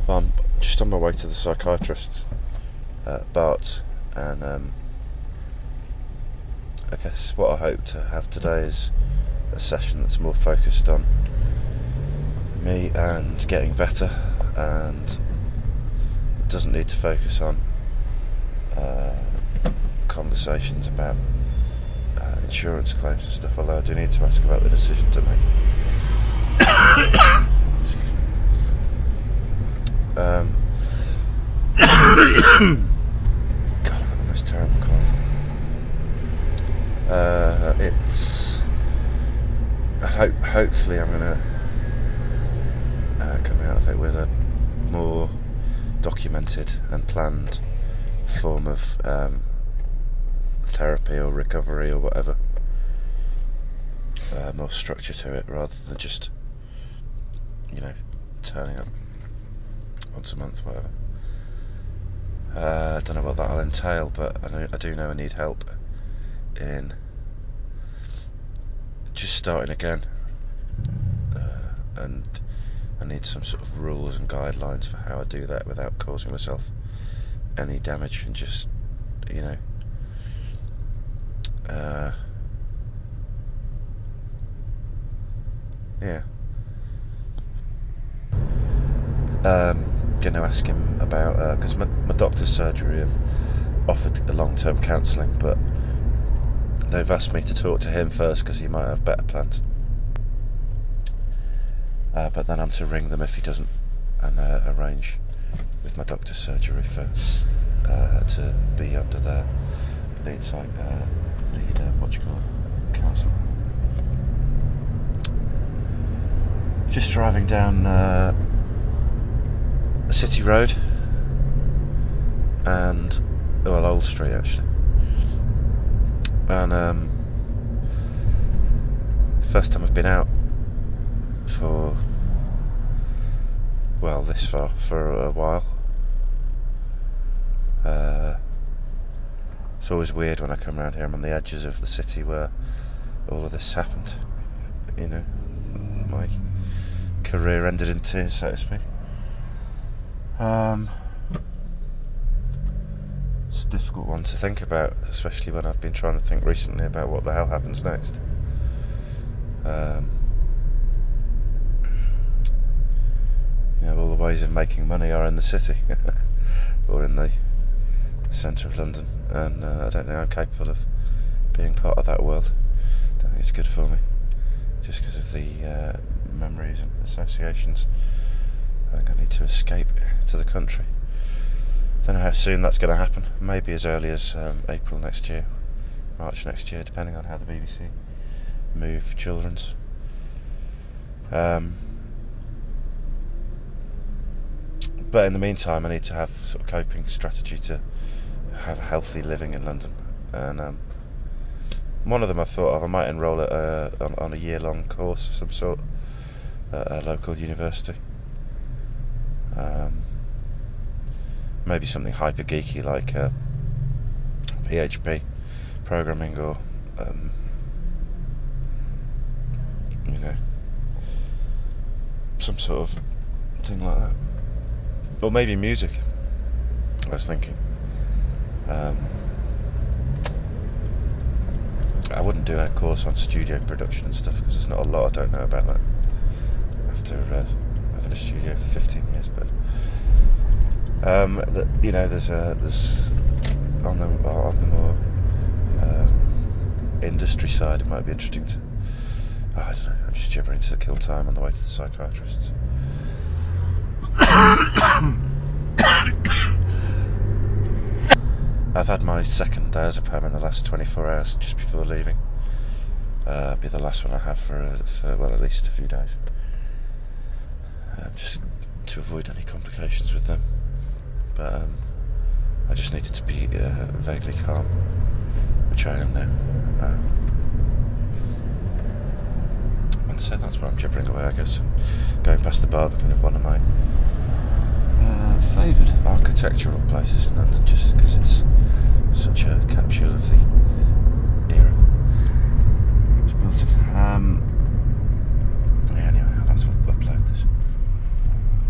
Well, I'm just on my way to the psychiatrist, Bart, and I guess what I hope to have today is a session that's more focused on me and getting better, and doesn't need to focus on conversations about insurance claims and stuff, although I do need to ask about the decision to make. God, I've got the most terrible cold. Hopefully I'm going to come out of it with a more documented and planned form of therapy or recovery or whatever. More structure to it rather than just, turning up once a month, whatever. I don't know what that'll entail, but I do know I need help in just starting again, and I need some sort of rules and guidelines for how I do that without causing myself any damage, and just going to ask him about, because my doctor's surgery have offered a long-term counselling, but they've asked me to talk to him first because he might have better plans. But then I'm to ring them if he doesn't, and arrange with my doctor's surgery for to be under their lead counselling. Just driving down City Road and Old Street actually, and first time I've been out for this far for a while. It's always weird when I come around here. I'm on the edges of the city where all of this happened. My career ended in tears, so to speak. It's a difficult one to think about, especially when I've been trying to think recently about what the hell happens next. All the ways of making money are in the city or in the centre of London, and I don't think I'm capable of being part of that world. I don't think it's good for me, just because of the memories and associations. I think I need to escape to the country. Don't know how soon that's going to happen. Maybe as early as April next year, March next year, depending on how the BBC move children's. But in the meantime, I need to have sort of coping strategy to have healthy living in London. And one of them I've thought of, I might enrol on a year-long course of some sort at a local university. Maybe something hyper geeky like PHP programming, or some sort of thing like that. Or maybe music, I was thinking. I wouldn't do a course on studio production and stuff, because there's not a lot I don't know about that after having a studio for 15 years. But there's on the more industry side, it might be interesting to. I don't know. I'm just gibbering to kill time on the way to the psychiatrist. I've had my second diazepam in the last 24 hours just before leaving. Be the last one I have for at least a few days. Just to avoid any complications with them. But I just needed to be vaguely calm, which I am now. And so that's why I'm gibbering away, I guess. Going past the Barbican of one of my favoured architectural places in London, just because it's such a capsule of the era it was built in.